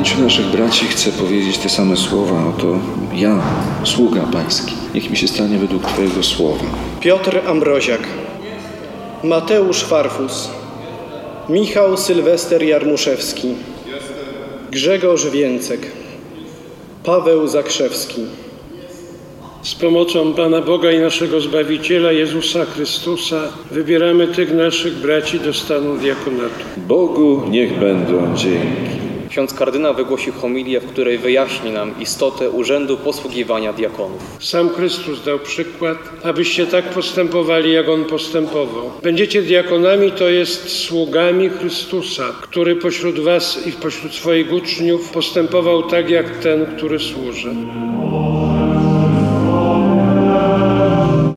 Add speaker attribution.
Speaker 1: 5 naszych braci chce powiedzieć te same słowa. Oto ja, sługa Pański. Niech mi się stanie według Twojego słowa.
Speaker 2: Piotr Ambroziak, Mateusz Farfus, Michał Sylwester Jarmuszewski, Grzegorz Więcek, Paweł Zakrzewski.
Speaker 3: Z pomocą Pana Boga i naszego Zbawiciela Jezusa Chrystusa wybieramy tych naszych braci do stanu diakonatu.
Speaker 1: Bogu niech będą dzięki.
Speaker 4: Ksiądz kardynał wygłosi homilię, w której wyjaśni nam istotę urzędu posługiwania diakonów.
Speaker 3: Sam Chrystus dał przykład, abyście tak postępowali, jak On postępował. Będziecie diakonami, to jest sługami Chrystusa, który pośród was i pośród swoich uczniów postępował tak, jak ten, który służy.